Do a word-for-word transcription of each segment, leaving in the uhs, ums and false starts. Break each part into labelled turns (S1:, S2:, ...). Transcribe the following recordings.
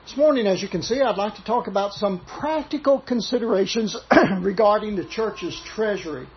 S1: This morning, as you can see, I'd like to talk about some practical considerations regarding the church's treasury.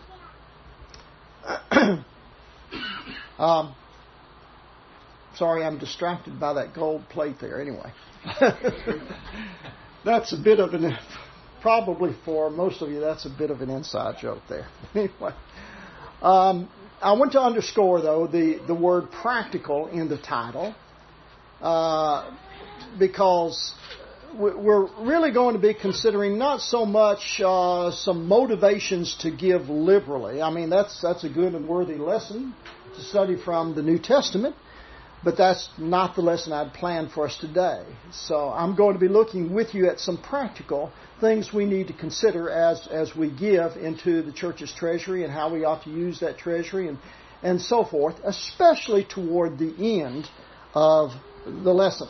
S1: um, sorry, I'm distracted by that gold plate there. Anyway, that's a bit of an, probably for most of you, that's a bit of an inside joke there. Anyway, um, I want to underscore, though, the, the word practical in the title. Uh, because we're really going to be considering not so much uh, some motivations to give liberally. I mean, that's that's a good and worthy lesson to study from the New Testament, but that's not the lesson I'd planned for us today. So I'm going to be looking with you at some practical things we need to consider as, as we give into the church's treasury and how we ought to use that treasury and, and so forth, especially toward the end of the lesson.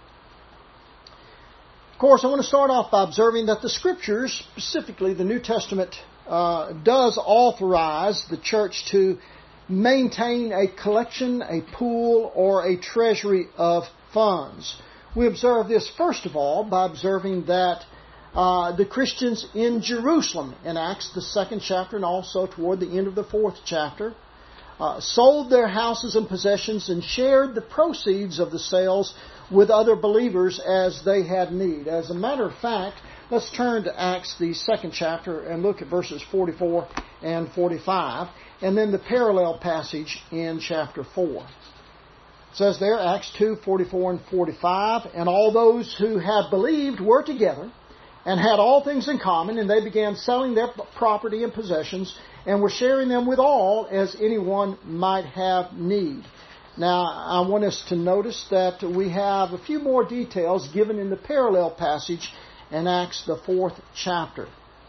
S1: Of course, I want to start off by observing that the Scriptures, specifically the New Testament, uh, does authorize the church to maintain a collection, a pool, or a treasury of funds. We observe this, first of all, by observing that uh, the Christians in Jerusalem, in Acts, the second chapter, and also toward the end of the fourth chapter, uh, sold their houses and possessions and shared the proceeds of the sales with other believers as they had need. As a matter of fact, let's turn to Acts, the second chapter, and look at verses forty-four and forty-five, and then the parallel passage in chapter four. It says there, Acts two, forty-four and forty-five, and all those who had believed were together and had all things in common, and they began selling their property and possessions and were sharing them with all as anyone might have need. Now, I want us to notice that we have a few more details given in the parallel passage in Acts, the fourth chapter.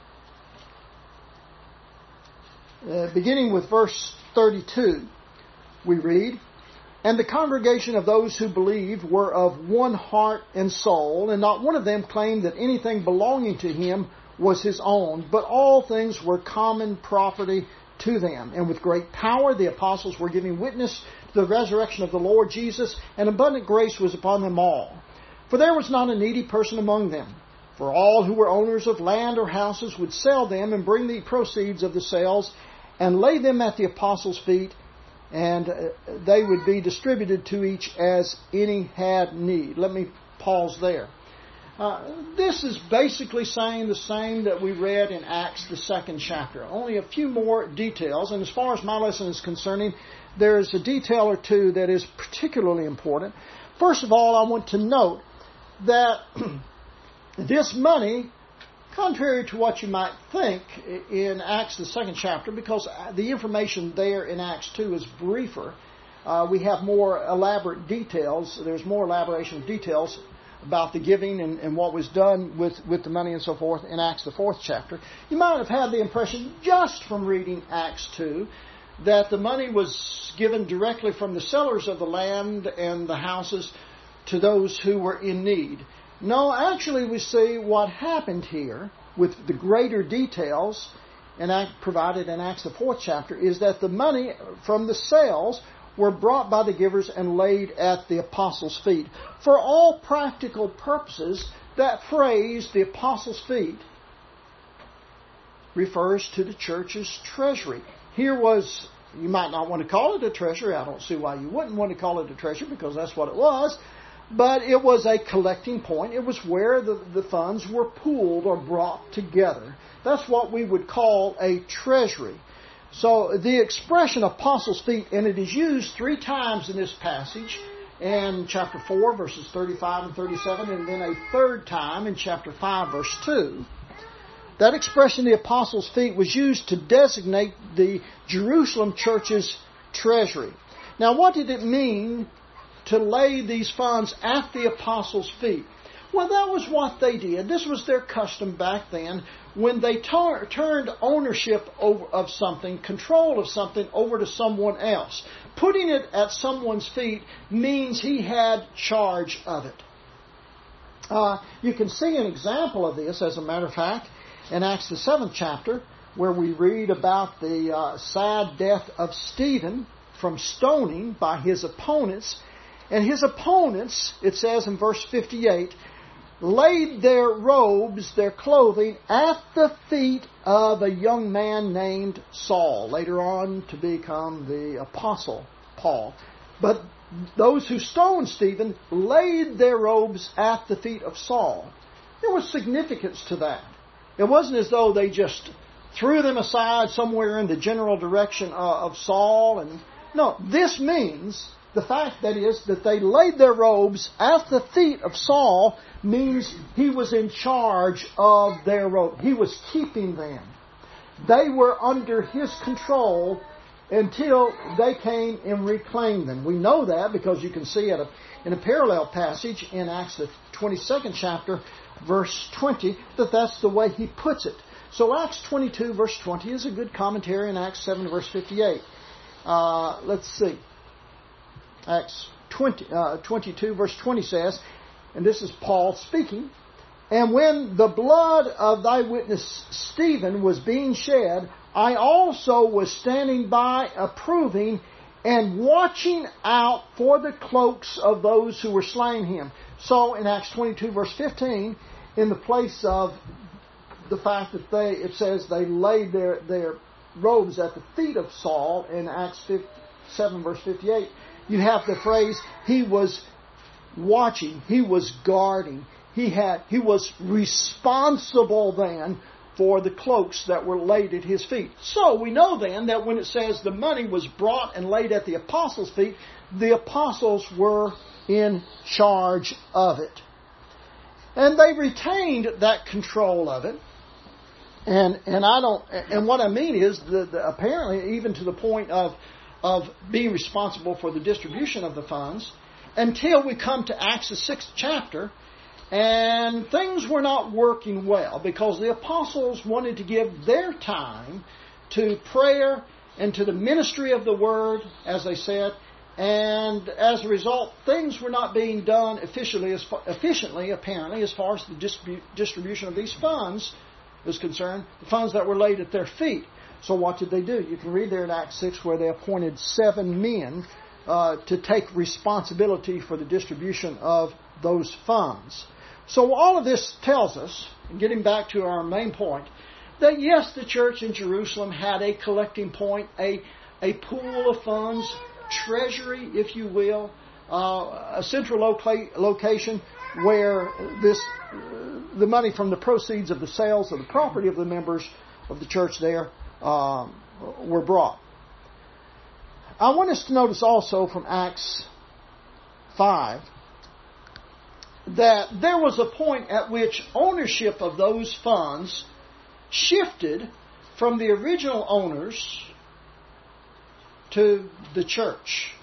S1: Uh, beginning with verse thirty-two, we read, "And the congregation of those who believed were of one heart and soul, and not one of them claimed that anything belonging to him was his own, but all things were common property to them. And with great power the apostles were giving witness to the resurrection of the Lord Jesus, and abundant grace was upon them all. For there was not a needy person among them. For all who were owners of land or houses would sell them and bring the proceeds of the sales and lay them at the apostles' feet, and they would be distributed to each as any had need." Let me pause there. Uh, this is basically saying the same that we read in Acts, the second chapter. Only a few more details. And as far as my lesson is concerning, there's a detail or two that is particularly important. First of all, I want to note that this money, contrary to what you might think in Acts, the second chapter, because the information there in Acts two is briefer, uh, we have more elaborate details. There's more elaboration of details about the giving and, and what was done with, with the money and so forth in Acts, the fourth chapter. You might have had the impression, just from reading Acts two, that the money was given directly from the sellers of the land and the houses to those who were in need. No, actually we see what happened here with the greater details in Act, provided in Acts, the fourth chapter, is that the money from the sales were brought by the givers and laid at the apostles' feet. For all practical purposes, that phrase, the apostles' feet, refers to the church's treasury. Here was, you might not want to call it a treasury. I don't see why you wouldn't want to call it a treasury, because that's what it was. But it was a collecting point. It was where the, the funds were pooled or brought together. That's what we would call a treasury. So the expression apostles' feet, and it is used three times in this passage, in chapter four, verses thirty-five and thirty-seven, and then a third time in chapter five, verse two. That expression, the apostles' feet, was used to designate the Jerusalem church's treasury. Now, what did it mean to lay these funds at the apostles' feet? Well, that was what they did. This was their custom back then. When they tar- turned ownership over of something, control of something, over to someone else. Putting it at someone's feet means he had charge of it. Uh, you can see an example of this, as a matter of fact, in Acts the seventh chapter, where we read about the uh, sad death of Stephen from stoning by his opponents. And his opponents, it says in verse fifty-eight, laid their robes, their clothing, at the feet of a young man named Saul, later on to become the Apostle Paul. But those who stoned Stephen laid their robes at the feet of Saul. There was significance to that. It wasn't as though they just threw them aside somewhere in the general direction of Saul. And no, this means, the fact that is, that they laid their robes at the feet of Saul means he was in charge of their robe. He was keeping them. They were under his control until they came and reclaimed them. We know that because you can see it in a parallel passage in Acts the twenty-second chapter, verse twenty, that that's the way he puts it. So Acts twenty-two, verse twenty is a good commentary on Acts seven, verse fifty-eight. Uh, let's see. Acts twenty, uh, twenty-two, verse twenty says, and this is Paul speaking, and when the blood of thy witness Stephen was being shed, I also was standing by approving and watching out for the cloaks of those who were slain him. So in Acts twenty-two, verse fifteen, in the place of the fact that they, it says they laid their, their robes at the feet of Saul in Acts seven, verse fifty-eight, you have the phrase, he was watching, he was guarding, he had, he was responsible then for the cloaks that were laid at his feet. So we know then that when it says the money was brought and laid at the apostles' feet, the apostles were in charge of it. And they retained that control of it. And and I don't and what I mean is that apparently even to the point of of being responsible for the distribution of the funds, until we come to Acts the sixth chapter, and things were not working well because the apostles wanted to give their time to prayer and to the ministry of the word, as they said, and as a result, things were not being done efficiently, as far, efficiently apparently, as far as the distribu- distribution of these funds is concerned, the funds that were laid at their feet. So what did they do? You can read there in Acts six where they appointed seven men uh, to take responsibility for the distribution of those funds. So all of this tells us, getting back to our main point, that yes, the church in Jerusalem had a collecting point, a, a pool of funds, treasury, if you will, uh, a central loca- location where this uh, the money from the proceeds of the sales of the property of the members of the church there uh, were brought. I want us to notice also from Acts five that there was a point at which ownership of those funds shifted from the original owners to the church.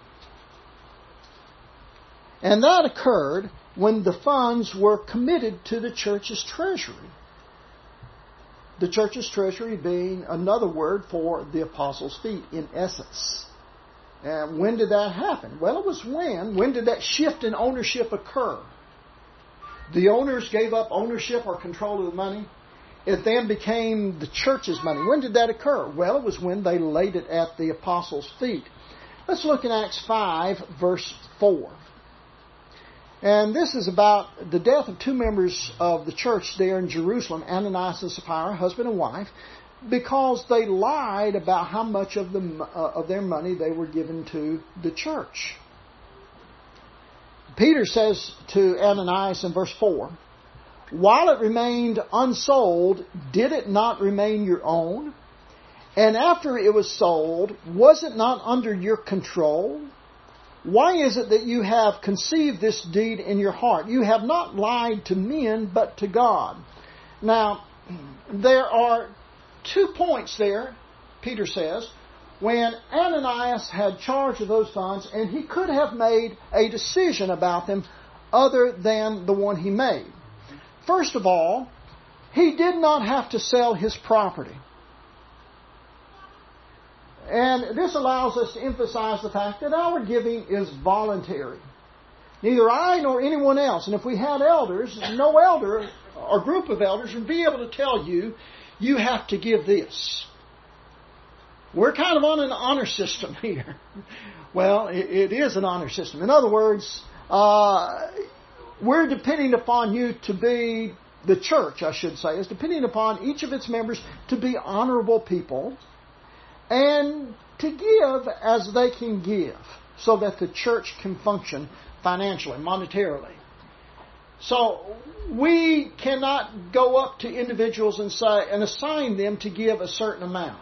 S1: And that occurred when the funds were committed to the church's treasury. The church's treasury being another word for the apostles' feet, in essence. And when did that happen? Well, it was when. When did that shift in ownership occur? The owners gave up ownership or control of the money. It then became the church's money. When did that occur? Well, it was when they laid it at the apostles' feet. Let's look in Acts five, verse four. And this is about the death of two members of the church there in Jerusalem, Ananias and Sapphira, husband and wife, because they lied about how much of the uh, of their money they were given to the church. Peter says to Ananias in verse four, "While it remained unsold, did it not remain your own? And after it was sold, was it not under your control? Why is it that you have conceived this deed in your heart? You have not lied to men, but to God." Now, there are two points there, Peter says, when Ananias had charge of those funds, and he could have made a decision about them other than the one he made. First of all, he did not have to sell his property. And this allows us to emphasize the fact that our giving is voluntary. Neither I nor anyone else, and if we had elders, no elder or group of elders would be able to tell you, you have to give this. We're kind of on an honor system here. Well, it, it is an honor system. In other words, uh, we're depending upon you to be, the church, I should say, is depending upon each of its members to be honorable people and to give as they can give so that the church can function financially, monetarily. So we cannot go up to individuals and say and assign them to give a certain amount.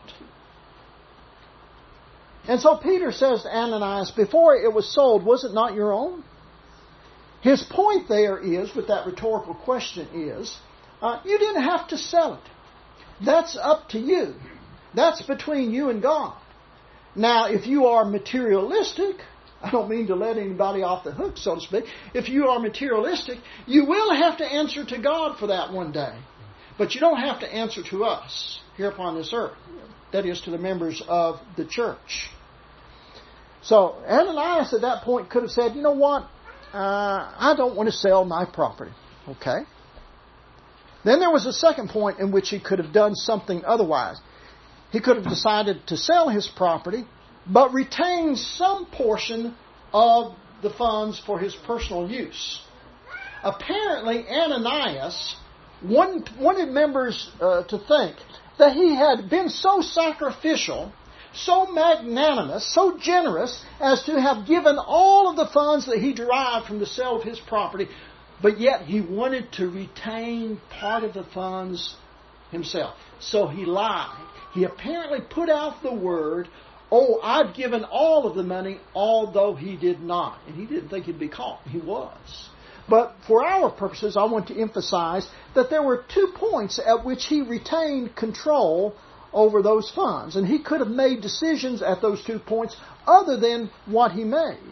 S1: And so Peter says to Ananias, before it was sold, was it not your own? His point there is, with that rhetorical question is, uh, you didn't have to sell it. That's up to you. That's between you and God. Now, if you are materialistic, I don't mean to let anybody off the hook, so to speak. If you are materialistic, you will have to answer to God for that one day. But you don't have to answer to us here upon this earth. That is, to the members of the church. So, Ananias at that point could have said, you know what? Uh, I don't want to sell my property. Okay. Then there was a second point in which he could have done something otherwise. He could have decided to sell his property, but retain some portion of the funds for his personal use. Apparently, Ananias wanted members uh, to think that he had been so sacrificial, so magnanimous, so generous, as to have given all of the funds that he derived from the sale of his property, but yet he wanted to retain part of the funds himself. So he lied. He apparently put out the word, oh, I've given all of the money, although he did not. And he didn't think he'd be caught. He was. But for our purposes, I want to emphasize that there were two points at which he retained control over those funds. And he could have made decisions at those two points other than what he made.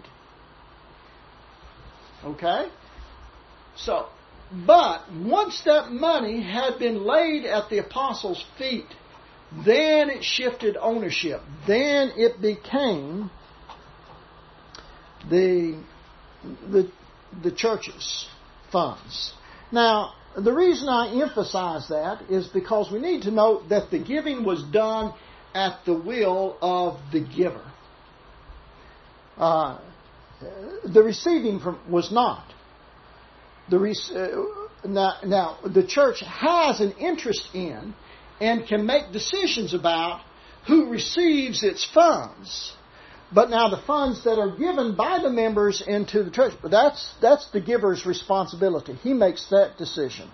S1: Okay? So, but once that money had been laid at the apostles' feet, then it shifted ownership. Then it became the, the, the church's funds. Now, the reason I emphasize that is because we need to note that the giving was done at the will of the giver. Uh, the receiving from was not. The uh, now, now, the church has an interest in and can make decisions about who receives its funds. But now the funds that are given by the members into the church, that's, that's the giver's responsibility. He makes that decision.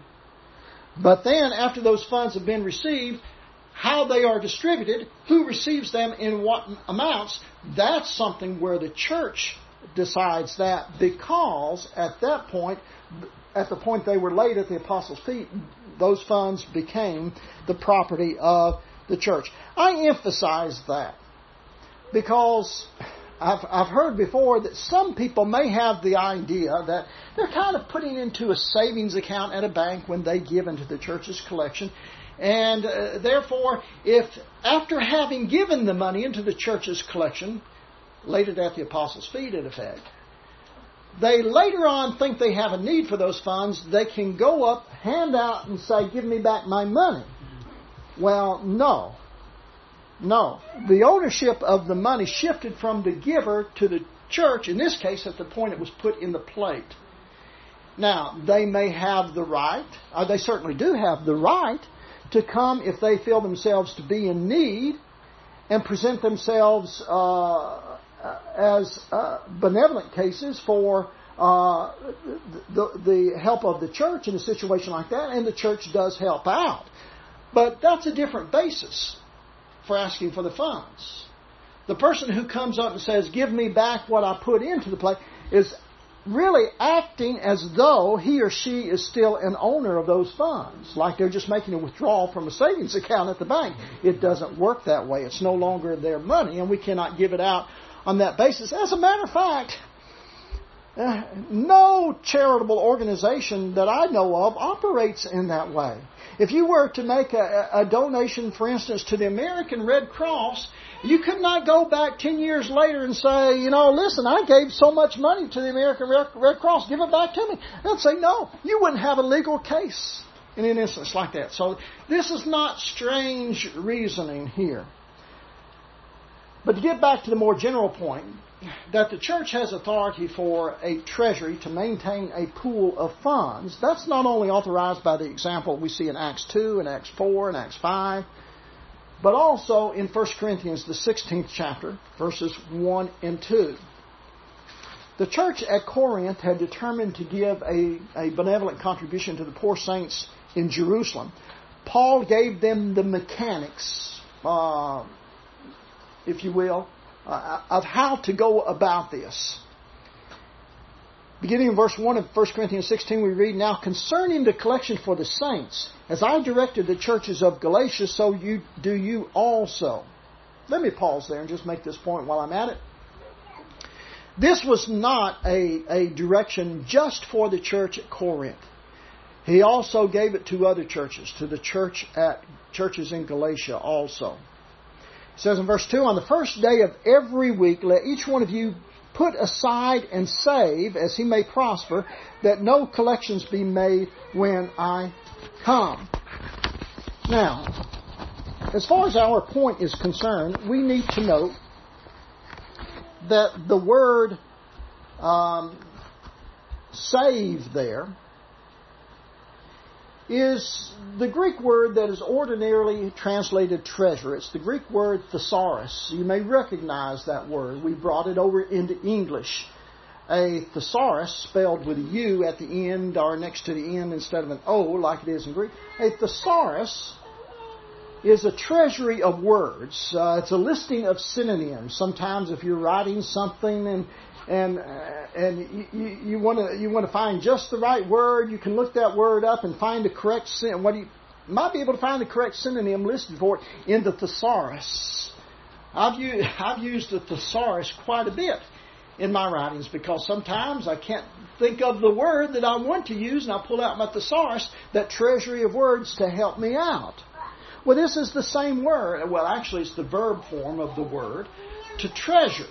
S1: But then after those funds have been received, how they are distributed, who receives them in what amounts, that's something where the church decides that, because at that point, at the point they were laid at the apostles' feet, those funds became the property of the church. I emphasize that because I've, I've heard before that some people may have the idea that they're kind of putting into a savings account at a bank when they give into the church's collection. And uh, therefore, if after having given the money into the church's collection, laid it at the apostles' feet in effect, they later on think they have a need for those funds, they can go up, hand out, and say, give me back my money. Well, no. No. The ownership of the money shifted from the giver to the church, in this case at the point it was put in the plate. Now, they may have the right, or they certainly do have the right, to come if they feel themselves to be in need and present themselves uh, as uh, benevolent cases for uh, the, the help of the church in a situation like that, and the church does help out. But that's a different basis for asking for the funds. The person who comes up and says, give me back what I put into the plate, is really acting as though he or she is still an owner of those funds, like they're just making a withdrawal from a savings account at the bank. It doesn't work that way. It's no longer their money, and we cannot give it out on that basis. As a matter of fact, uh, no charitable organization that I know of operates in that way. If you were to make a, a donation, for instance, to the American Red Cross, you could not go back ten years later and say, you know, listen, I gave so much money to the American Red Cross, give it back to me. They'd say, no, you wouldn't have a legal case in an instance like that. So this is not strange reasoning here. But to get back to the more general point, that the church has authority for a treasury to maintain a pool of funds, that's not only authorized by the example we see in Acts two and Acts four and Acts five, but also in First Corinthians, the sixteenth chapter, verses one and two. The church at Corinth had determined to give a, a benevolent contribution to the poor saints in Jerusalem. Paul gave them the mechanics, uh, if you will, uh, of how to go about this. Beginning in verse one of First Corinthians sixteen, we read, "Now concerning the collection for the saints, as I directed the churches of Galatia, so you do you also." Let me pause there and just make this point while I'm at it. This was not a, a direction just for the church at Corinth. He also gave it to other churches, to the church at churches in Galatia also. It says in verse two, "On the first day of every week, let each one of you put aside and save as he may prosper, that no collections be made when I come." Now, as far as our point is concerned, we need to note that the word um, save there is the Greek word that is ordinarily translated treasure. It's the Greek word thesaurus. You may recognize that word. We brought it over into English. A thesaurus, spelled with a U at the end or next to the end instead of an O like it is in Greek. A thesaurus is a treasury of words. Uh, it's a listing of synonyms. Sometimes if you're writing something and and uh, and you, you want to you want to find just the right word, you can look that word up and find the correct syn- what you might be able to find the correct synonym listed for it in the thesaurus. I've used, I've used the thesaurus quite a bit in my writings because sometimes I can't think of the word that I want to use, and I pull out my thesaurus, that treasury of words, to help me out. Well, this is the same word. Well, actually, it's the verb form of the word, to treasure.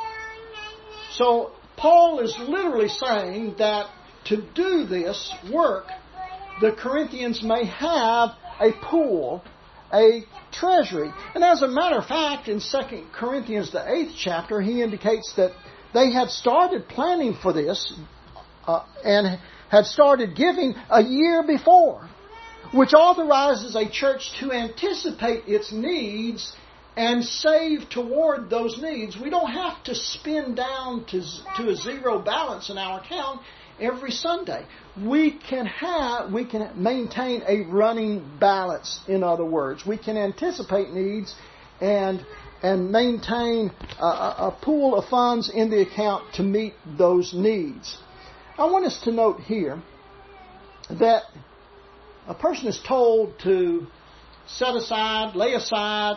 S1: So, Paul is literally saying that to do this work, the Corinthians may have a pool, a treasury. And as a matter of fact, in Second Corinthians, the eighth chapter, he indicates that they had started planning for this uh, and had started giving a year before, which authorizes a church to anticipate its needs and save toward those needs. We don't have to spend down to, to a zero balance in our account every Sunday. We can have, we can maintain a running balance, in other words. We can anticipate needs and and maintain a, a pool of funds in the account to meet those needs. I want us to note here that a person is told to set aside, lay aside,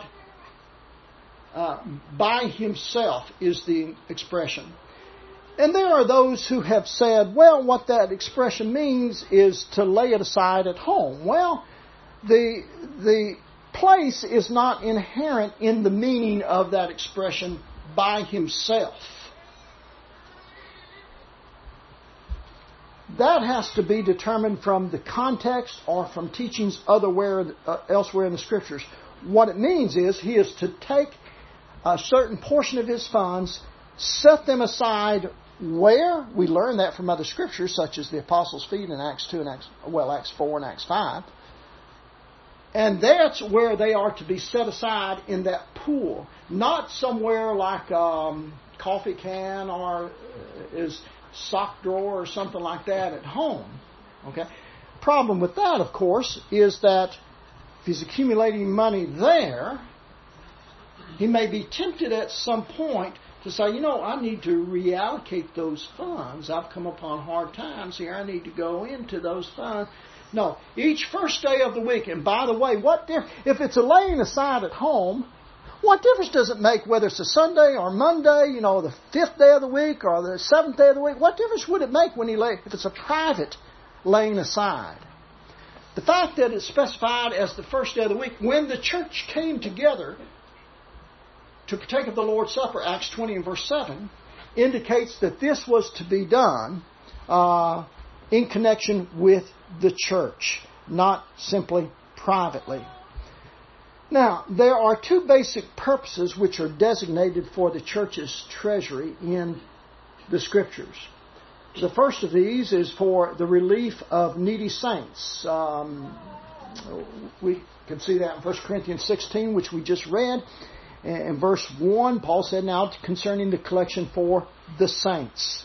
S1: uh, by himself is the expression. And there are those who have said, well, what that expression means is to lay it aside at home. Well, the the place is not inherent in the meaning of that expression, by himself. That has to be determined from the context or from teachings otherwhere, uh, elsewhere in the Scriptures. What it means is he is to take a certain portion of his funds, set them aside where? We learn that from other Scriptures, such as the Apostles' feet in Acts two and Acts, well, Acts four and Acts five. And that's where they are to be set aside, in that pool. Not somewhere like a um, coffee can or is sock drawer or something like that at home. Okay. Problem with that, of course, is that if he's accumulating money there, he may be tempted at some point to say, you know, I need to reallocate those funds. I've come upon hard times here. I need to go into those funds. No, each first day of the week, and by the way, what diff- if it's a laying aside at home, what difference does it make whether it's a Sunday or Monday, you know, the fifth day of the week or the seventh day of the week? What difference would it make when he lay, if it's a private laying aside? The fact that it's specified as the first day of the week, when the church came together to partake of the Lord's Supper, Acts twenty and verse seven, indicates that this was to be done uh, in connection with the church, not simply privately. Now, there are two basic purposes which are designated for the church's treasury in the Scriptures. The first of these is for the relief of needy saints. Um, we can see that in First Corinthians sixteen, which we just read. In verse one, Paul said, now concerning the collection for the saints.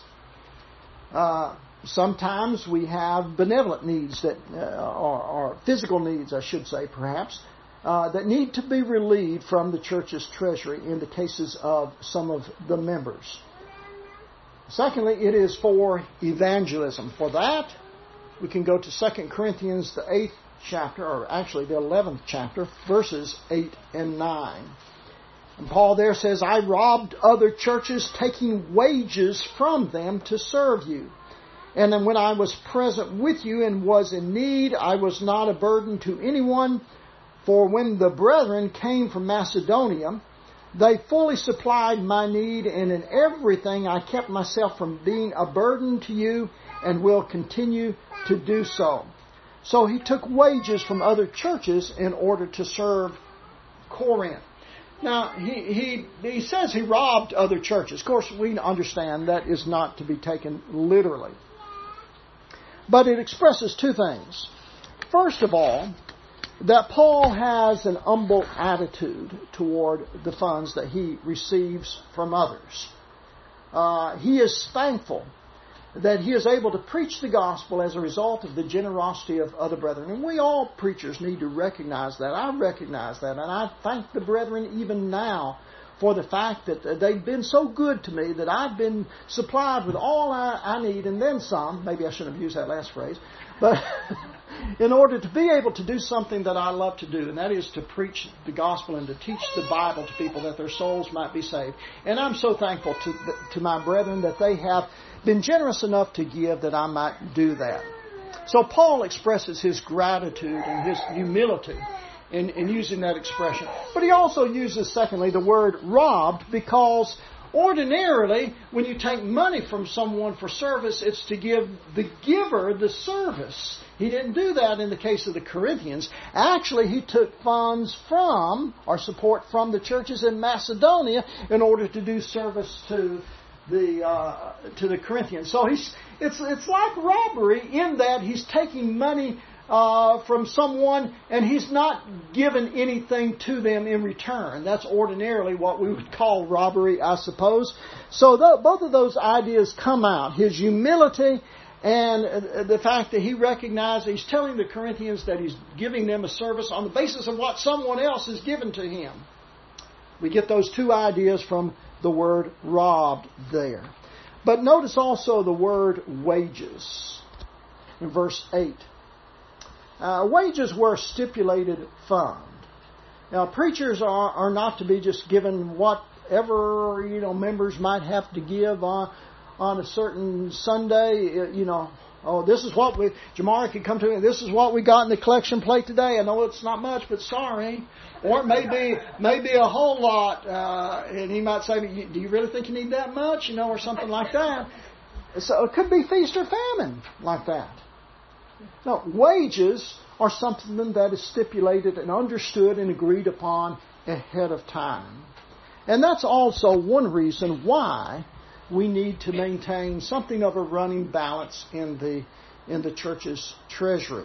S1: Uh, sometimes we have benevolent needs that uh, are, are physical needs, I should say, perhaps, uh, that need to be relieved from the church's treasury in the cases of some of the members. Secondly, it is for evangelism. For that, we can go to Second Corinthians, the eighth chapter, or actually the eleventh chapter, verses eight and nine. And Paul there says, I robbed other churches, taking wages from them to serve you. And then when I was present with you and was in need, I was not a burden to anyone. For when the brethren came from Macedonia, they fully supplied my need, and in everything I kept myself from being a burden to you and will continue to do so. So he took wages from other churches in order to serve Corinth. Now, he, he, he says he robbed other churches. Of course, we understand that is not to be taken literally. But it expresses two things. First of all, that Paul has an humble attitude toward the funds that he receives from others. Uh, he is thankful that he is able to preach the gospel as a result of the generosity of other brethren. And we all preachers need to recognize that. I recognize that. And I thank the brethren even now for the fact that they've been so good to me that I've been supplied with all I, I need and then some. Maybe I shouldn't have used that last phrase. But in order to be able to do something that I love to do, and that is to preach the gospel and to teach the Bible to people that their souls might be saved. And I'm so thankful to, to my brethren that they have been generous enough to give that I might do that. So Paul expresses his gratitude and his humility in, in using that expression. But he also uses, secondly, the word robbed, because ordinarily, when you take money from someone for service, it's to give the giver the service. He didn't do that in the case of the Corinthians. Actually, he took funds from, or support from the churches in Macedonia in order to do service to the uh, to the Corinthians. So he's it's it's like robbery in that he's taking money uh, from someone and he's not given anything to them in return. That's ordinarily what we would call robbery, I suppose. So th- both of those ideas come out. His humility and the fact that he recognized he's telling the Corinthians that he's giving them a service on the basis of what someone else has given to him. We get those two ideas from the word robbed there. But notice also the word wages in verse eight. Uh, wages were a stipulated fund. Now, preachers are, are not to be just given whatever, you know, members might have to give on, on a certain Sunday. You know, oh, this is what we, Jamari could come to me, this is what we got in the collection plate today. I know it's not much, but sorry. Or it may be, maybe a whole lot, uh, and he might say, do you really think you need that much? You know, or something like that. So it could be feast or famine like that. No, wages are something that is stipulated and understood and agreed upon ahead of time. And that's also one reason why we need to maintain something of a running balance in the in the church's treasury.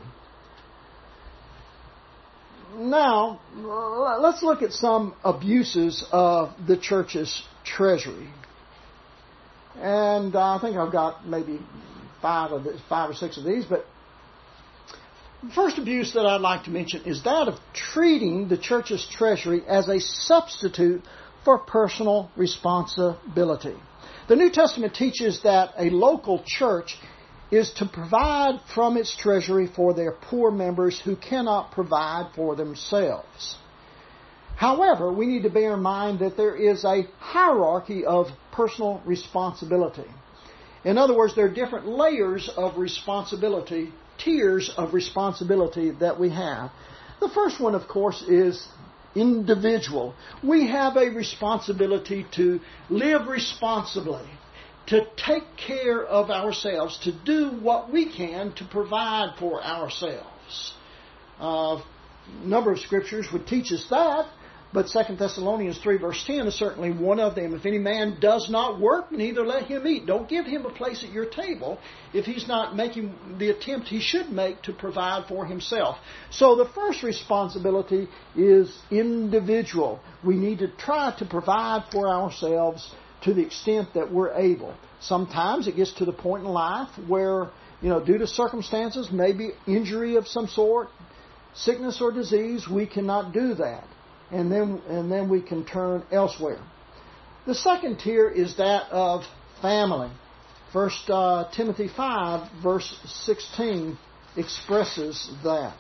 S1: Now, let's look at some abuses of the church's treasury. And I think I've got maybe five of this, five or six of these, but the first abuse that I'd like to mention is that of treating the church's treasury as a substitute for personal responsibility. The New Testament teaches that a local church is to provide from its treasury for their poor members who cannot provide for themselves. However, we need to bear in mind that there is a hierarchy of personal responsibility. In other words, there are different layers of responsibility, tiers of responsibility that we have. The first one, of course, is individual. We have a responsibility to live responsibly, to take care of ourselves, to do what we can to provide for ourselves. Uh, number of scriptures would teach us that, but Second Thessalonians three verse ten is certainly one of them. If any man does not work, neither let him eat. Don't give him a place at your table if he's not making the attempt he should make to provide for himself. So the first responsibility is individual. We need to try to provide for ourselves to the extent that we're able. Sometimes it gets to the point in life where, you know, due to circumstances, maybe injury of some sort, sickness or disease, we cannot do that. And then, and then we can turn elsewhere. The second tier is that of family. First uh, Timothy five, verse sixteen, expresses that.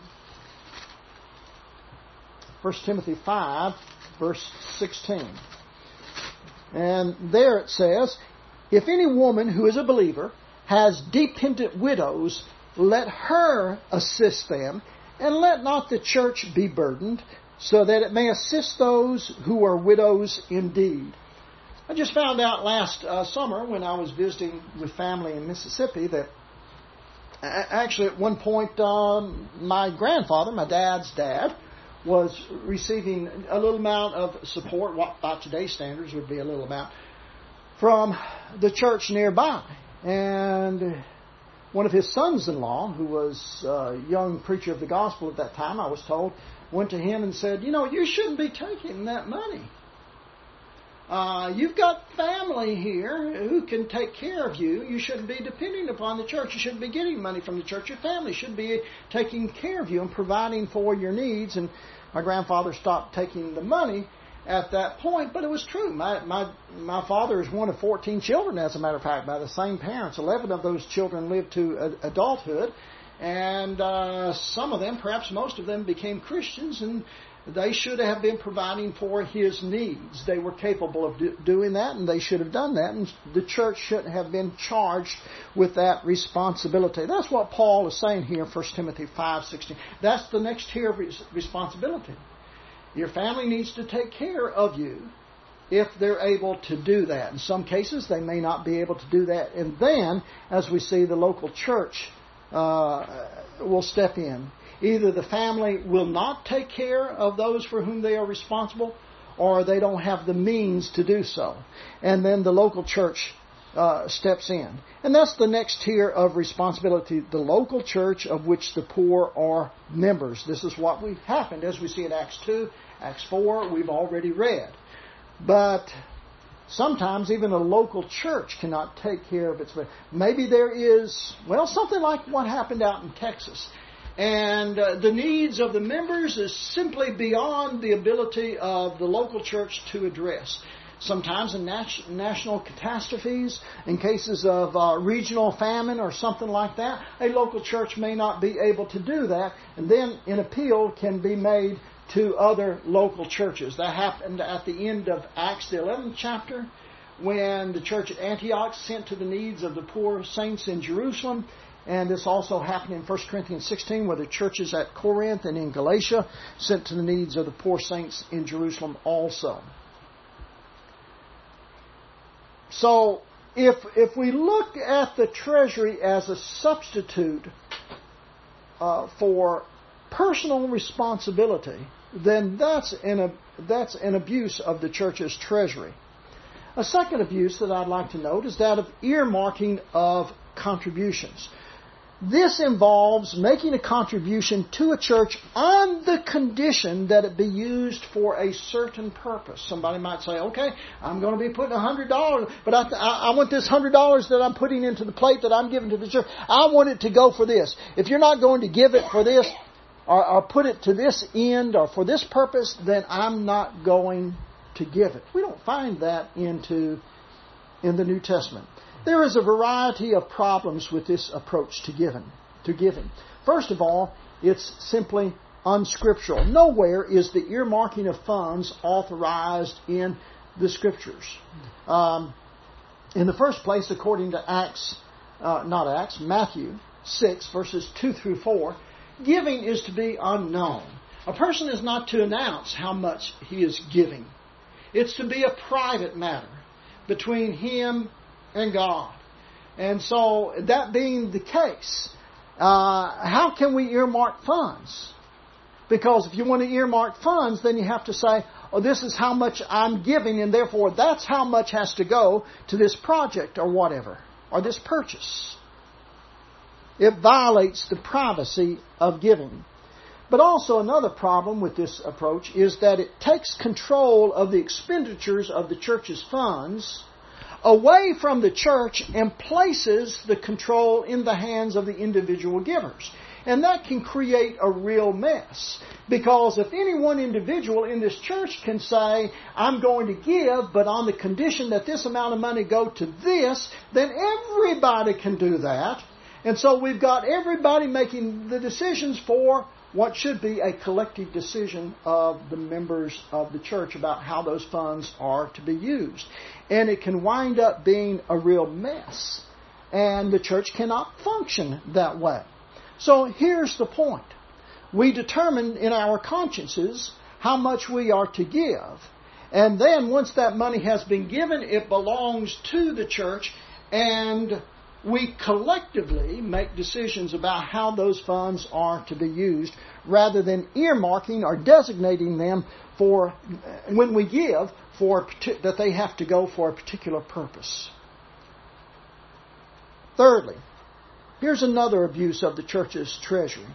S1: First Timothy five, verse sixteen. And there it says, if any woman who is a believer has dependent widows, let her assist them, and let not the church be burdened, so that it may assist those who are widows indeed. I just found out last uh, summer when I was visiting with family in Mississippi that actually at one point um, my grandfather, my dad's dad, was receiving a little amount of support, what by today's standards would be a little amount, from the church nearby. And one of his sons-in-law, who was a young preacher of the gospel at that time, I was told, went to him and said, you know, you shouldn't be taking that money. Uh, you've got family here who can take care of you. You shouldn't be depending upon the church. You shouldn't be getting money from the church. Your family should be taking care of you and providing for your needs. And my grandfather stopped taking the money at that point, but it was true. My my my father is one of fourteen children, as a matter of fact, by the same parents. Eleven of those children lived to adulthood. And uh, some of them, perhaps most of them, became Christians, and they should have been providing for his needs. They were capable of do- doing that, and they should have done that, and the church shouldn't have been charged with that responsibility. That's what Paul is saying here in First Timothy five sixteen. That's the next tier of res- responsibility. Your family needs to take care of you if they're able to do that. In some cases, they may not be able to do that, and then, as we see, the local church Uh, will step in. Either the family will not take care of those for whom they are responsible, or they don't have the means to do so. And then the local church uh, steps in. And that's the next tier of responsibility, the local church of which the poor are members. This is what we happened, as we see in Acts two, Acts four, we've already read. But sometimes even a local church cannot take care of its... Maybe there is, well, something like what happened out in Texas. And uh, the needs of the members is simply beyond the ability of the local church to address. Sometimes in nat- national catastrophes, in cases of uh, regional famine or something like that, a local church may not be able to do that. And then an appeal can be made to other local churches. That happened at the end of Acts, the eleventh chapter, when the church at Antioch sent to the needs of the poor saints in Jerusalem. And this also happened in First Corinthians sixteen, where the churches at Corinth and in Galatia sent to the needs of the poor saints in Jerusalem also. So, if if we look at the treasury as a substitute uh, for personal responsibility, then that's an, that's an abuse of the church's treasury. A second abuse that I'd like to note is that of earmarking of contributions. This involves making a contribution to a church on the condition that it be used for a certain purpose. Somebody might say, okay, I'm going to be putting one hundred dollars, but I, I want this one hundred dollars that I'm putting into the plate that I'm giving to the church, I want it to go for this. If you're not going to give it for this, or, or put it to this end, or for this purpose, then I'm not going to give it. We don't find that into in the New Testament. There is a variety of problems with this approach to giving. To giving. First of all, it's simply unscriptural. Nowhere is the earmarking of funds authorized in the Scriptures. Um, in the first place, according to Acts, uh, not Acts, Matthew six, verses two through four, giving is to be unknown. A person is not to announce how much he is giving. It's to be a private matter between him and God. And so, that being the case, uh, how can we earmark funds? Because if you want to earmark funds, then you have to say, oh, this is how much I'm giving, and therefore that's how much has to go to this project or whatever, or this purchase. It violates the privacy of giving. But also another problem with this approach is that it takes control of the expenditures of the church's funds away from the church and places the control in the hands of the individual givers. And that can create a real mess. Because if any one individual in this church can say, I'm going to give, but on the condition that this amount of money go to this, then everybody can do that. And so we've got everybody making the decisions for what should be a collective decision of the members of the church about how those funds are to be used. And it can wind up being a real mess. And the church cannot function that way. So here's the point. We determine in our consciences how much we are to give. And then once that money has been given, it belongs to the church, and we collectively make decisions about how those funds are to be used rather than earmarking or designating them for, when we give, for that they have to go for a particular purpose. Thirdly, here's another abuse of the church's treasury.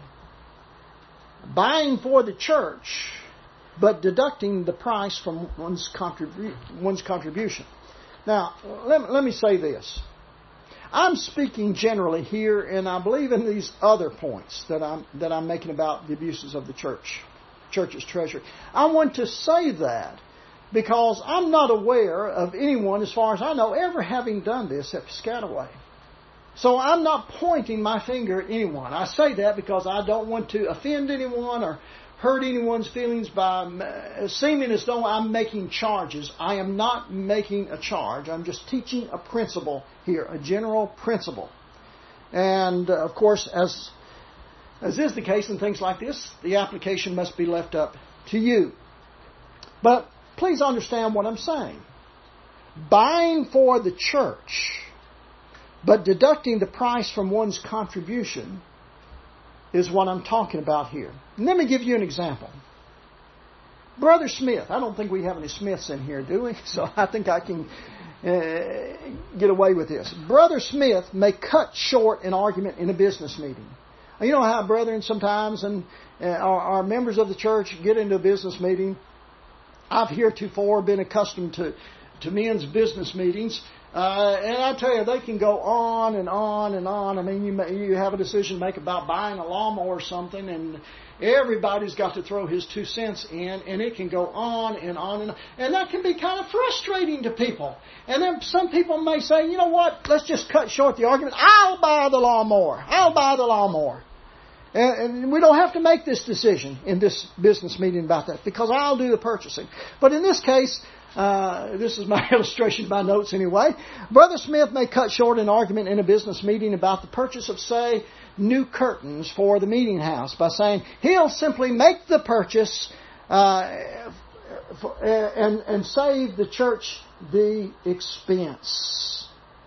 S1: Buying for the church, but deducting the price from one's, contribu- one's contribution. Now, let, let me say this. I'm speaking generally here, and I believe in these other points that I'm that I'm making about the abuses of the church, church's treasury. I want to say that because I'm not aware of anyone, as far as I know, ever having done this at Piscataway. So I'm not pointing my finger at anyone. I say that because I don't want to offend anyone or hurt anyone's feelings by seeming as though I'm making charges. I am not making a charge. I'm just teaching a principle here, a general principle. And, uh, of course, as, as is the case in things like this, the application must be left up to you. But please understand what I'm saying. Buying for the church, but deducting the price from one's contribution is what I'm talking about here. And let me give you an example. Brother Smith. I don't think we have any Smiths in here, do we? So I think I can uh, get away with this. Brother Smith may cut short an argument in a business meeting. You know how brethren sometimes and uh, our, our members of the church get into a business meeting. I've heretofore been accustomed to, to men's business meetings. Uh, and I tell you, they can go on and on and on. I mean, you may, you have a decision to make about buying a lawnmower or something, and everybody's got to throw his two cents in, and it can go on and on and on. And that can be kind of frustrating to people. And then some people may say, you know what, let's just cut short the argument. I'll buy the lawnmower. I'll buy the lawnmower. And we don't have to make this decision in this business meeting about that, because I'll do the purchasing. But in this case, Uh, this is my illustration, my notes anyway. Brother Smith may cut short an argument in a business meeting about the purchase of, say, new curtains for the meeting house by saying he'll simply make the purchase uh, for, uh, and, and save the church the expense.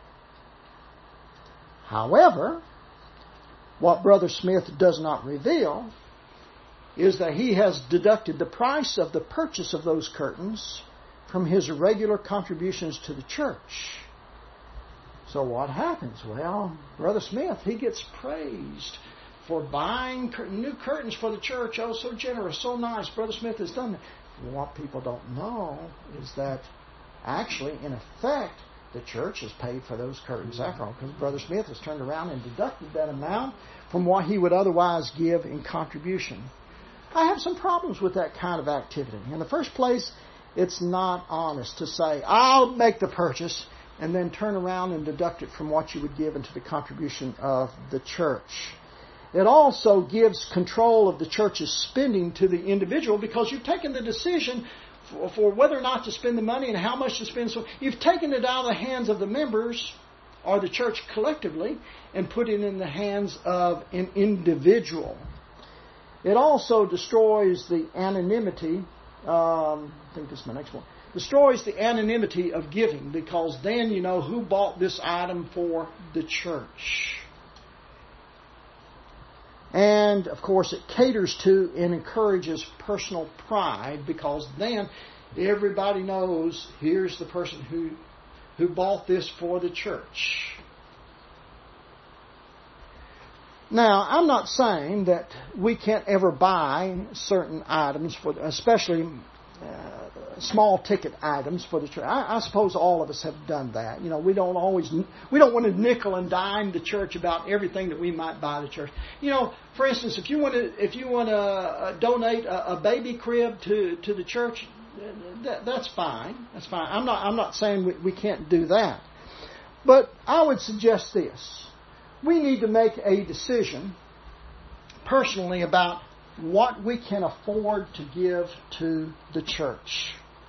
S1: However, what Brother Smith does not reveal is that he has deducted the price of the purchase of those curtains from his regular contributions to the church. So what happens? Well, Brother Smith, he gets praised for buying new curtains for the church. Oh, so generous, so nice. Brother Smith has done that. What people don't know is that actually, in effect, the church has paid for those curtains after all, because Brother Smith has turned around and deducted that amount from what he would otherwise give in contribution. I have some problems with that kind of activity. In the first place, it's not honest to say, I'll make the purchase, and then turn around and deduct it from what you would give into the contribution of the church. It also gives control of the church's spending to the individual, because you've taken the decision for, for whether or not to spend the money and how much to spend. So you've taken it out of the hands of the members or the church collectively and put it in the hands of an individual. It also destroys the anonymity Um, I think this is my next one. Destroys the anonymity of giving, because then you know who bought this item for the church. And And, of course, it caters to and encourages personal pride, because then everybody knows here's the person who, who bought this for the church. Now, I'm not saying that we can't ever buy certain items, for, especially uh, small ticket items for the church. I, I suppose all of us have done that. You know, we don't always, we don't want to nickel and dime the church about everything that we might buy the church. You know, for instance, if you want to, if you want to uh, donate a, a baby crib to, to the church, that, that's fine. That's fine. I'm not, I'm not saying we, we can't do that. But I would suggest this. We need to make a decision personally about what we can afford to give to the church.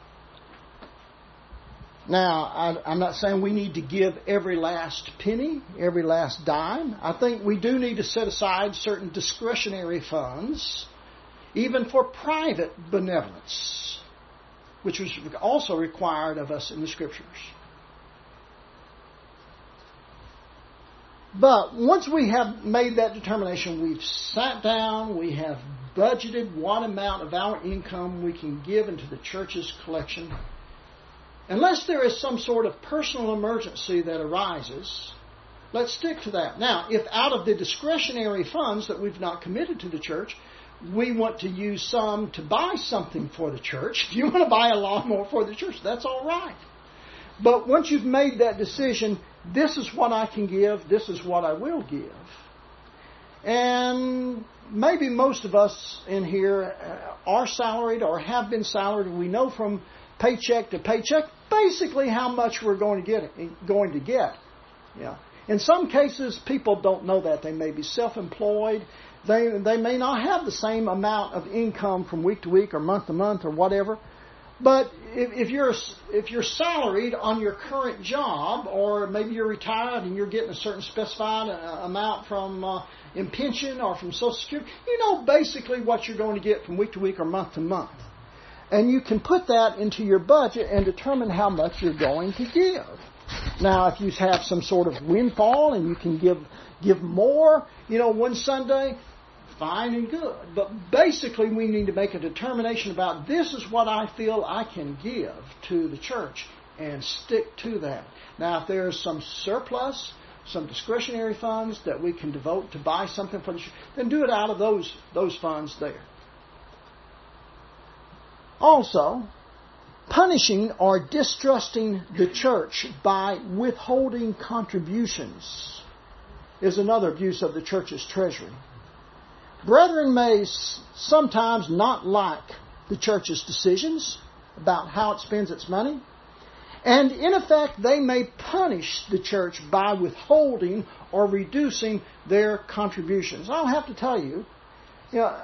S1: Now, I, I'm not saying we need to give every last penny, every last dime. I think we do need to set aside certain discretionary funds, even for private benevolence, which was also required of us in the Scriptures. But once we have made that determination, we've sat down, we have budgeted what amount of our income we can give into the church's collection. Unless there is some sort of personal emergency that arises, let's stick to that. Now, if out of the discretionary funds that we've not committed to the church, we want to use some to buy something for the church, if you want to buy a lawnmower for the church, that's all right. But once you've made that decision, this is what I can give, this is what I will give. And maybe most of us in here are salaried or have been salaried, and we know from paycheck to paycheck basically how much we're going to get. Going to get. Yeah. In some cases, people don't know that. They may be self-employed. They, they may not have the same amount of income from week to week or month to month or whatever. But if, if you're if you're salaried on your current job, or maybe you're retired and you're getting a certain specified uh, amount from uh, in pension or from Social Security, you know basically what you're going to get from week to week or month to month. And you can put that into your budget and determine how much you're going to give. Now, if you have some sort of windfall and you can give give more, you know, one Sunday, fine and good. But basically we need to make a determination about this is what I feel I can give to the church and stick to that. Now, if there's some surplus, some discretionary funds that we can devote to buy something for the church, then do it out of those, those funds there. Also, punishing or distrusting the church by withholding contributions is another abuse of the church's treasury. Brethren may sometimes not like the church's decisions about how it spends its money, and in effect they may punish the church by withholding or reducing their contributions. I'll have to tell you, you know,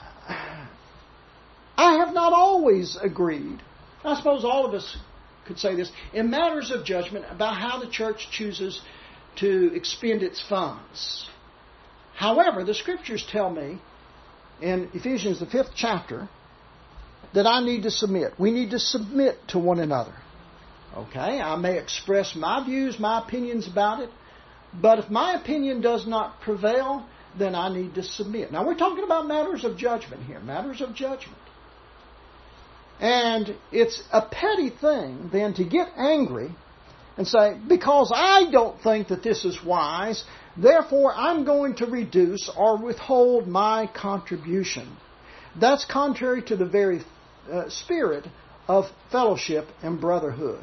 S1: I have not always agreed, I suppose all of us could say this, in matters of judgment about how the church chooses to expend its funds. However, the Scriptures tell me in Ephesians, the fifth chapter, that I need to submit. We need to submit to one another. Okay, I may express my views, my opinions about it, but if my opinion does not prevail, then I need to submit. Now, we're talking about matters of judgment here, matters of judgment. And it's a petty thing, then, to get angry and say, because I don't think that this is wise, therefore I'm going to reduce or withhold my contribution. That's contrary to the very uh, spirit of fellowship and brotherhood.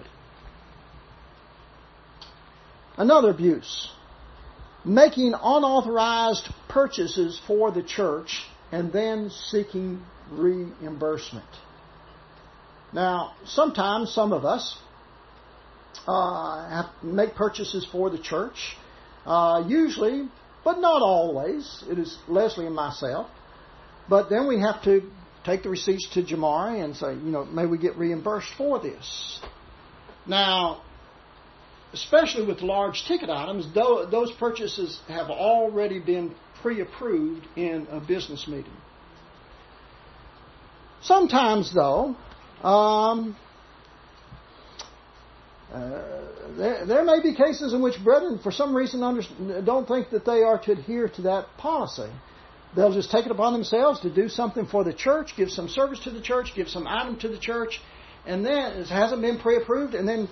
S1: Another abuse. Making unauthorized purchases for the church and then seeking reimbursement. Now, sometimes some of us uh, have to make purchases for the church. Uh, usually, but not always. It is Leslie and myself. But then we have to take the receipts to Jamari and say, you know, may we get reimbursed for this? Now, especially with large ticket items, those purchases have already been pre-approved in a business meeting. Sometimes, though, um, uh, there, there may be cases in which brethren, for some reason, under, don't think that they are to adhere to that policy. They'll just take it upon themselves to do something for the church, give some service to the church, give some item to the church, and then it hasn't been pre-approved, and then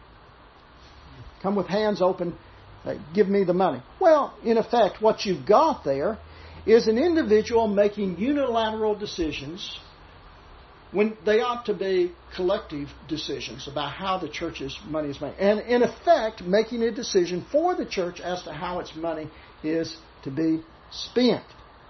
S1: come with hands open, uh, give me the money. Well, in effect, what you've got there is an individual making unilateral decisions when they ought to be collective decisions about how the church's money is made. And in effect, making a decision for the church as to how its money is to be spent.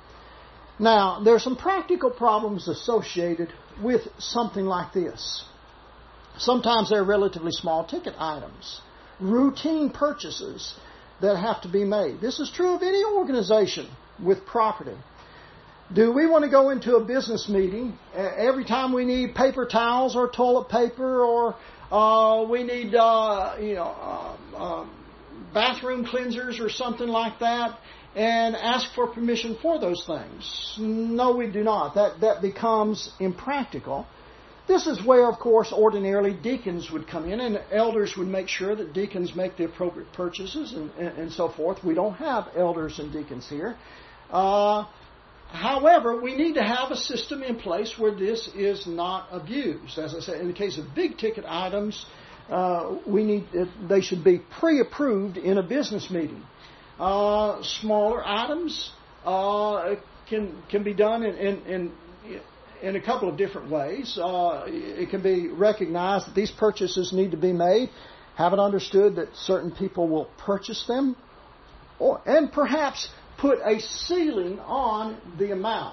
S1: Now, there are some practical problems associated with something like this. Sometimes they're relatively small ticket items, routine purchases that have to be made. This is true of any organization with property. Do we want to go into a business meeting every time we need paper towels or toilet paper, or uh, we need uh, you know uh, uh, bathroom cleansers or something like that, and ask for permission for those things? No, we do not. That that becomes impractical. This is where, of course, ordinarily deacons would come in, and elders would make sure that deacons make the appropriate purchases and, and, and so forth. We don't have elders and deacons here. Uh, however, we need to have a system in place where this is not abused. As I said, in the case of big ticket items, uh, we need they should be pre-approved in a business meeting. Uh, smaller items uh, can can be done in, in, in in a couple of different ways. Uh, it can be recognized that these purchases need to be made, have it understood that certain people will purchase them, or and perhaps put a ceiling on the amount.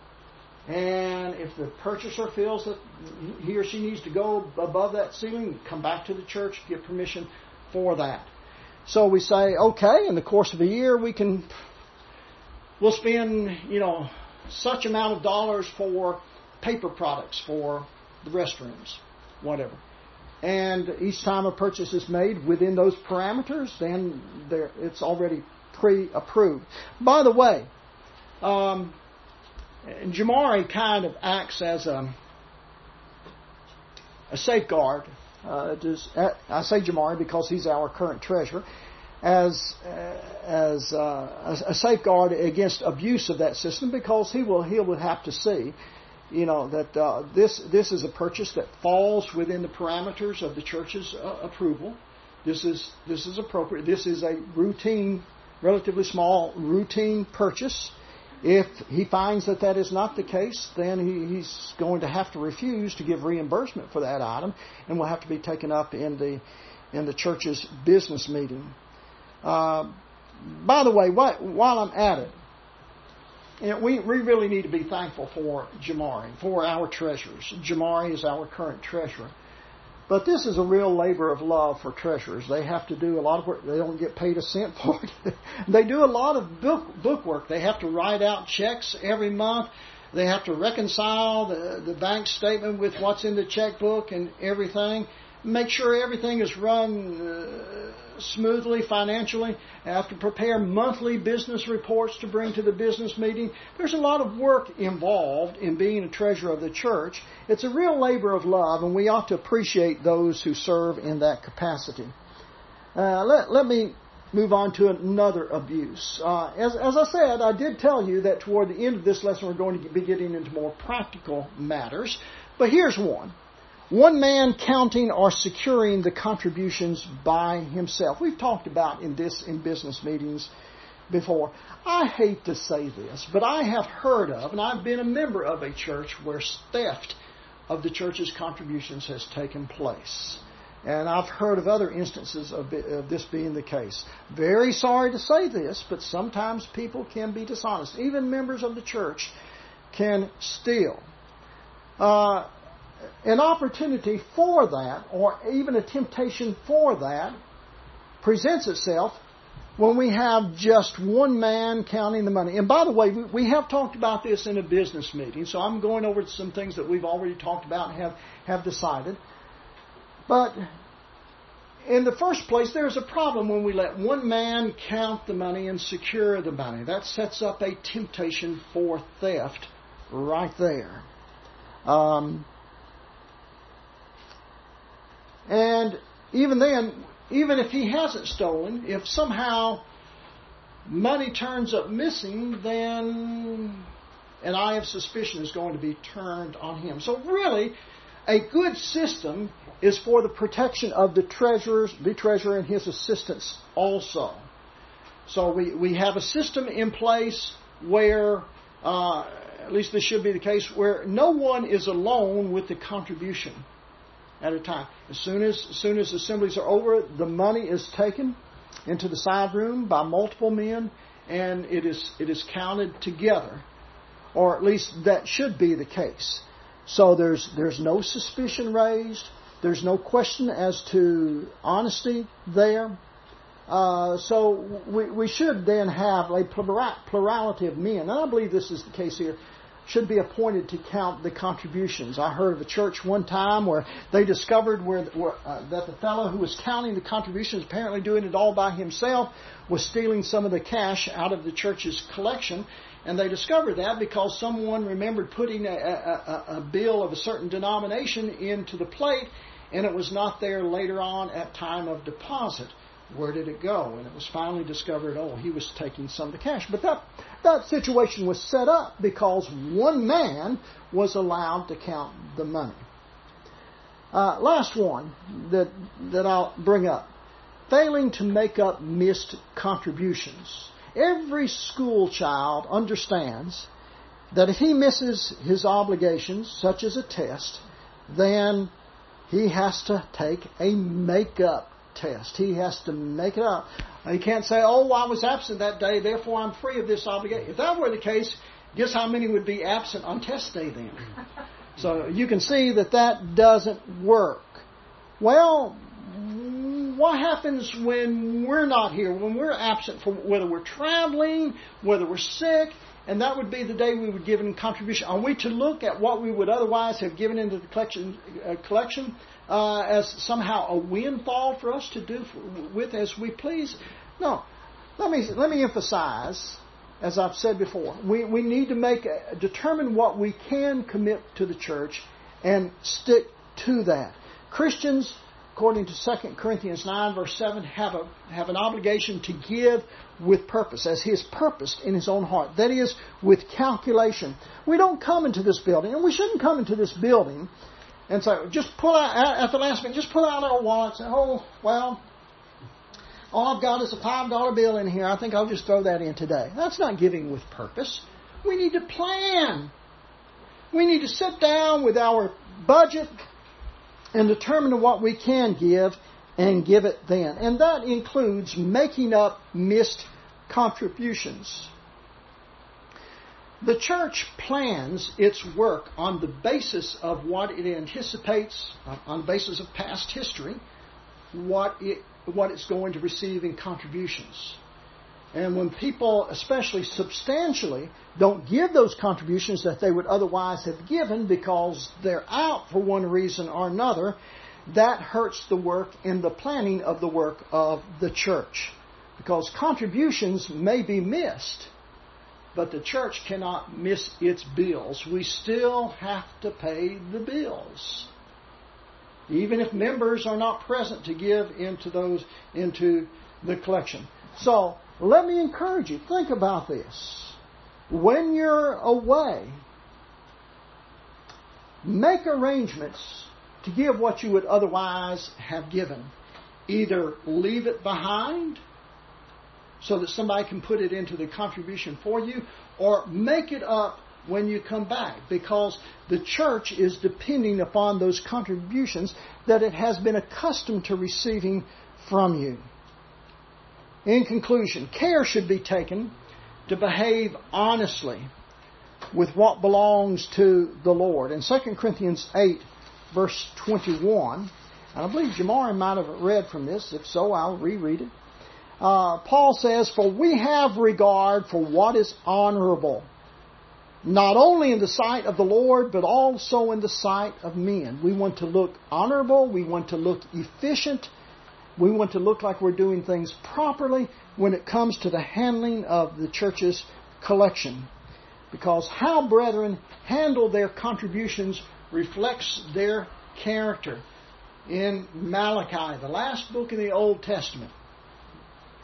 S1: And if the purchaser feels that he or she needs to go above that ceiling, come back to the church, get permission for that. So we say, okay, in the course of a year, we can, we'll spend, you know, such amount of dollars for paper products for the restrooms, whatever. And each time a purchase is made within those parameters, then there, it's already pre-approved. By the way, um, Jamari kind of acts as a, a safeguard. Uh, just, I say Jamari because he's our current treasurer, as uh, as uh, a, a safeguard against abuse of that system, because he will he will have to see, you know, that uh, this this is a purchase that falls within the parameters of the church's uh, approval. This is this is appropriate. This is a routine, relatively small routine purchase. If he finds that that is not the case, then he, he's going to have to refuse to give reimbursement for that item, and will have to be taken up in the in the church's business meeting. Uh, by the way, wh- while I'm at it, you know, we, we really need to be thankful for Jamari, for our treasurers. Jamari is our current treasurer. But this is a real labor of love for treasurers. They have to do a lot of work. They don't get paid a cent for it. They do a lot of book, book work. They have to write out checks every month. They have to reconcile the, the bank statement with what's in the checkbook and everything. Make sure everything is run uh, smoothly financially. They have to prepare monthly business reports to bring to the business meeting. There's a lot of work involved in being a treasurer of the church. It's a real labor of love, and we ought to appreciate those who serve in that capacity. Uh, let, let me move on to another abuse. Uh, as, as I said, I did tell you that toward the end of this lesson we're going to be getting into more practical matters. But here's one. One man counting or securing the contributions by himself. We've talked about in this in business meetings before. I hate to say this, but I have heard of, and I've been a member of a church where theft of the church's contributions has taken place. And I've heard of other instances of, of this being the case. Very sorry to say this, but sometimes people can be dishonest. Even members of the church can steal. Uh, An opportunity for that, or even a temptation for that, presents itself when we have just one man counting the money. And by the way, we have talked about this in a business meeting, so I'm going over some things that we've already talked about and have, have decided. But in the first place, there's a problem when we let one man count the money and secure the money. That sets up a temptation for theft right there. Um... And even then, even if he hasn't stolen, if somehow money turns up missing, then an eye of suspicion is going to be turned on him. So really, a good system is for the protection of the treasurers, the treasurer and his assistants also. So we, we have a system in place where, uh, at least this should be the case, where no one is alone with the contribution at a time. As soon as, as soon as assemblies are over, the money is taken into the side room by multiple men, and it is it is counted together. Or at least that should be the case. So there's there's no suspicion raised. There's no question as to honesty there. Uh, so we, we should then have a plurality of men, and I believe this is the case here, should be appointed to count the contributions. I heard of a church one time where they discovered where, where uh, that the fellow who was counting the contributions, apparently doing it all by himself, was stealing some of the cash out of the church's collection. And they discovered that because someone remembered putting a, a, a bill of a certain denomination into the plate, and it was not there later on at time of deposit. Where did it go? And it was finally discovered, oh, he was taking some of the cash. But that, that situation was set up because one man was allowed to count the money. Uh, last one that, that I'll bring up. Failing to make up missed contributions. Every school child understands that if he misses his obligations, such as a test, then he has to take a make-up test. He has to make it up. He can't say, oh, I was absent that day, therefore I'm free of this obligation. If that were the case, guess how many would be absent on test day then? So you can see that that doesn't work. Well, what happens when we're not here, when we're absent, from whether we're traveling, whether we're sick, and that would be the day we would give in contribution? Are we to look at what we would otherwise have given into the collection, uh, collection uh, as somehow a windfall for us to do for, with as we please? No. Let me let me emphasize, as I've said before, we, we need to make a, determine what we can commit to the church and stick to that. Christians, according to Second Corinthians nine, verse seven, have a have an obligation to give with purpose, as He has purposed in His own heart. That is, with calculation. We don't come into this building, and we shouldn't come into this building and say, just pull out, at the last minute, just pull out our wallet and say, oh, well, all I've got is a five dollar bill in here. I think I'll just throw that in today. That's not giving with purpose. We need to plan. We need to sit down with our budget and determine what we can give and give it then. And that includes making up missed contributions. The church plans its work on the basis of what it anticipates, on the basis of past history, what it what it's going to receive in contributions. And when people, especially substantially, don't give those contributions that they would otherwise have given because they're out for one reason or another, that hurts the work in the planning of the work of the church. Because contributions may be missed, but the church cannot miss its bills. We still have to pay the bills, even if members are not present to give into those into the collection. So let me encourage you, think about this. When you're away, make arrangements to give what you would otherwise have given. Either leave it behind so that somebody can put it into the contribution for you, or make it up when you come back, because the church is depending upon those contributions that it has been accustomed to receiving from you. In conclusion, care should be taken to behave honestly with what belongs to the Lord. In Second Corinthians eight, verse twenty-one, and I believe Jamari might have read from this. If so, I'll reread it. Uh, Paul says, "For we have regard for what is honorable, not only in the sight of the Lord, but also in the sight of men." We want to look honorable. We want to look efficient. We want to look like we're doing things properly when it comes to the handling of the church's collection. Because how brethren handle their contributions reflects their character. In Malachi, the last book in the Old Testament,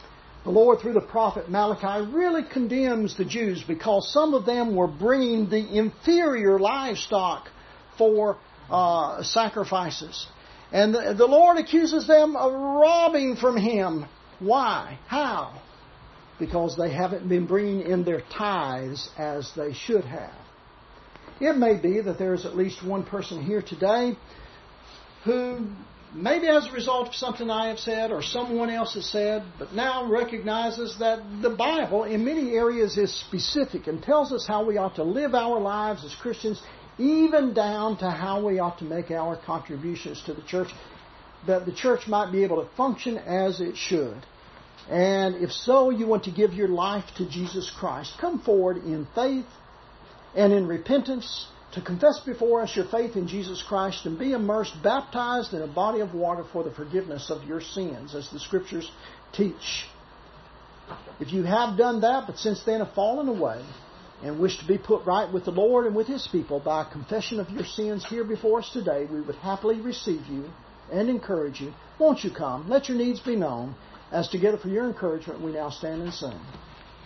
S1: The Lord, through the prophet Malachi, really condemns the Jews because some of them were bringing the inferior livestock for uh, sacrifices. And the, the Lord accuses them of robbing from Him. Why? How? Because they haven't been bringing in their tithes as they should have. It may be that there's at least one person here today who, maybe as a result of something I have said or someone else has said, but now recognizes that the Bible in many areas is specific and tells us how we ought to live our lives as Christians, even down to how we ought to make our contributions to the church, that the church might be able to function as it should. And if so, you want to give your life to Jesus Christ, come forward in faith and in repentance to confess before us your faith in Jesus Christ and be immersed, baptized in a body of water for the forgiveness of your sins, as the Scriptures teach. If you have done that, but since then have fallen away and wish to be put right with the Lord and with His people by a confession of your sins here before us today, we would happily receive you and encourage you. Won't you come? Let your needs be known. As together for your encouragement, we now stand and sing.